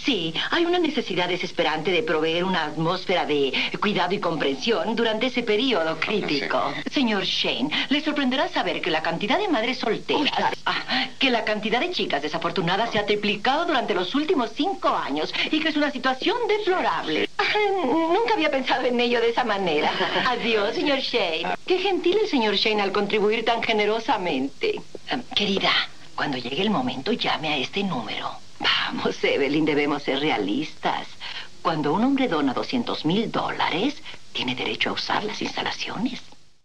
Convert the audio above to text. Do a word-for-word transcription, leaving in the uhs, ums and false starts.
Sí, hay una necesidad desesperante de proveer una atmósfera de cuidado y comprensión durante ese periodo crítico. Sí. Señor Shane, le sorprenderá saber que la cantidad de madres solteras, ah, que la cantidad de chicas desafortunadas se ha triplicado durante los últimos cinco años y que es una situación deplorable. Ah, nunca había pensado en ello de esa manera. Adiós, señor Shane. Qué gentil el señor Shane al contribuir tan generosamente. Um, querida, cuando llegue el momento, llame a este número. Vamos, Evelyn, debemos ser realistas. Cuando un hombre dona doscientos mil dólares, tiene derecho a usar las instalaciones.